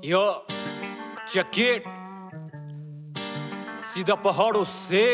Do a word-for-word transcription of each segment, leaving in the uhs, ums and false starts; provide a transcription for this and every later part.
यो jacket सीधा पहाड़ों से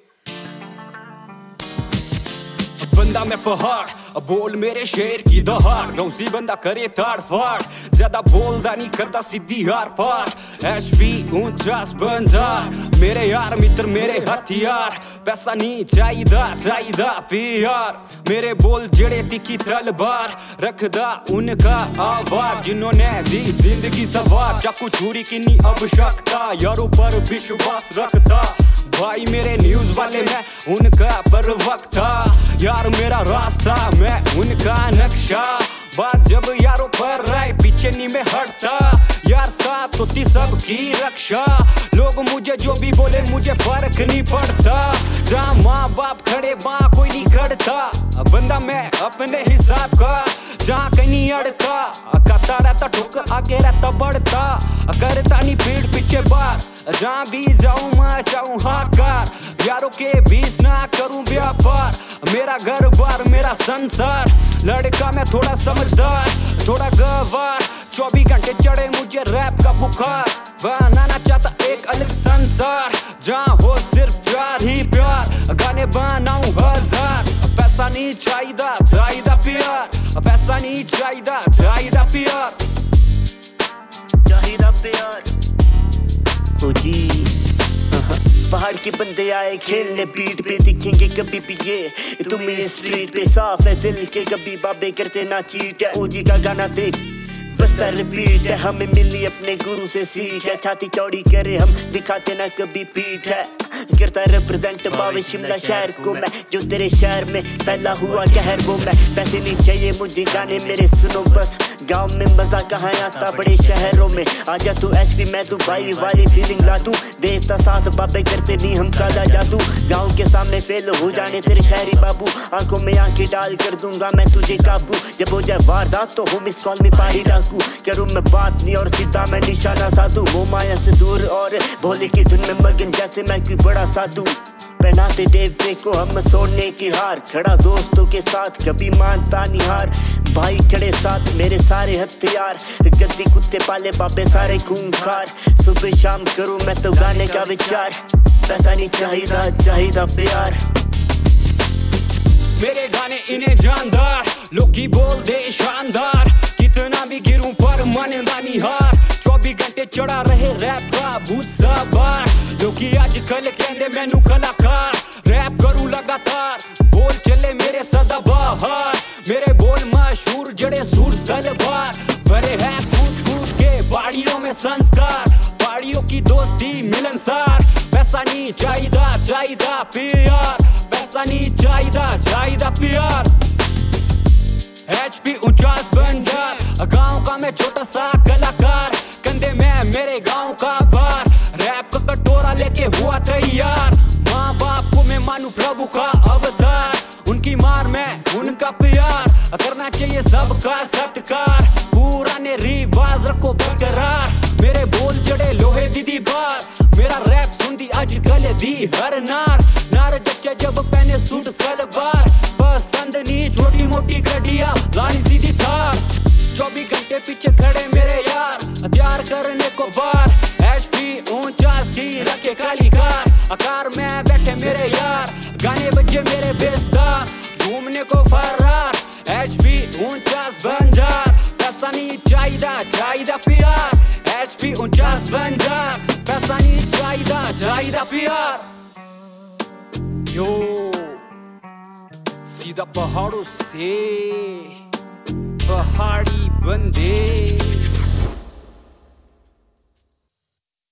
बंदा मैं पहाड़ बोल मेरे शेर की दहाड़ गौसी बंदा करे ताड़ फाड़ ज्यादा बोलदा नहीं करता सीधी हार पार एचपी उनचास बंजार मेरे यार मित्र मेरे हथियार पैसा नहीं चाहिदा चाहिदा प्यार मेरे बोल जड़े तिखी तलवार रखदा उनका आवाज जिन्होंने दी जिंदगी सवार चाकू छुरी की नहीं आवश्यकता यारों पर विश्वास रखता भाई मेरे न्यूज वाले मैं उनका परवक्ता यार मेरा रास्ता मैं उनका नक्शा बात जब यारों पर आए पीछे नहीं मैं हटता यार साथ होती सबकी रक्षा लोग मुझे जो भी बोले मुझे फर्क नहीं पड़ता जहाँ माँ बाप खड़े वहाँ कोई नहीं खड़ता बंदा मैं अपने हिसाब का जहाँ कहीं अड़ता खाता रहता ठोकर आगे रहता बढ़ता करता नहीं पीठ पीछे बात जहाँ भी जाऊँ मैं जाऊँ हाकार यारों के बीच ना करूँ व्यापार मेरा घर बार मेरा संसार लड़का मैं थोड़ा समझदार थोड़ा गवार चौबीस घंटे चढ़े मुझे रैप का बुखार बनाना चाहता एक अलग संसार जहाँ हो सिर्फ प्यार ही प्यार गाने बनाऊं हजार पैसा नहीं चाहिदा चाहिदा प्यार पैसा नहीं चाहिदा चाहिदा प्यार चाहिदा प्यार ओ जी पहाड़ के बंदे आए खेलने बीट पे दिखेंगे कभी भी ये तुम्हें स्ट्रीट पे साफ है दिल के कभी बाबे करते ना चीट है ओजी का गाना देख बसता रिपीट है हमें मिली अपने गुरु से सीख है छाती चौड़ी करे हम दिखाते ना कभी पीठ है करता रिप्रेजेंट बावे शिमला शहर को मैं जो तेरे शहर में फैला हुआ कहर वो मैं पैसे नहीं चाहिए मुझे गाने मेरे सुनो बस गांव में मजा कहाँ आता बड़े शहरों में आजा तू एचपी मैं तू भाई वाली फीलिंग ला तू देवता साथ बाबे करते नहीं हम काला जादू गांव के सामने फेल हो जाने तेरे शहरी बाबू आंखों में आंखें डाल कर दूंगा मैं तुझे काबू जब हो जाए वारदात तो हो मिस कॉल में पारी डाकू करूँ मैं बात नहीं और सीधा मैं निशाना साधू वो माया से दूर और भोले की धुन में मगन जैसे मैं कोई बड़ा साधु पहनाते देवते को हम सोने की हार खड़ा दोस्तों के साथ कभी मानता नहीं हार भाई खड़े साथ मेरे सारे हथियार गद्दी कुत्ते पाले बापे सारे खूंखार सुबह शाम करूं मैं तो गाने का विचार पैसा नहीं चाहिदा चाहिदा प्यार मेरे गाने इन्हें जानदार लोग की बोल दे शानदार कितना भी गिरूं पर मानदा नहीं हार चौबीस घंटे चढ़ा रहे रैप का भूत सवार लोग आजकल कहते मैनू कलाकार रैप करूं लगातार बोल चले मेरे सदा बाहर मेरे बोल मशहूर जड़े सूर सलवार भरे हैं कूद कूद के बाड़ियों में संस्कार बाड़ियों की दोस्ती मिलनसार पैसा नहीं चाहिदा चाहिदा प्यार पैसा नहीं चाहिदा चाहिदा प्यार एचपी उनचास बंजार गांव का मैं छोटा सा कलाकार कंधे में मेरे गांव का भार रैप का कटोरा लेके हुआ तैयार माँ बाप को मैं मानू प्रभु का अवतार उनकी मार में उनका प्यार करना चाहिए सबका सत्कार पुराने रिवाज रखो बरकरार मेरे बोल जड़े लोहे दीदी बार मेरा रैप सुन दी आजकल दी हर नार नार जच्चे जब पहने सूट सलवार पसंद नहीं छोटी मोटी गड्डियां लानी सीधी थार चौबीस घंटे पीछे खड़े मेरे यार हथियार करने को बार एचपी उनचास की रखे काली कार आकार में बैठे मेरे यार गाने बजे मेरे बेस्तार घूमने को फरार एचपी उनचास बंजार पैसा नहीं चाहिदा चाहिदा प्यार एचपी उनचास बंजार पैसा नहीं चाहिदा चाहिदा प्यार यो सीधा पहाड़ों से पहाड़ी बंदे।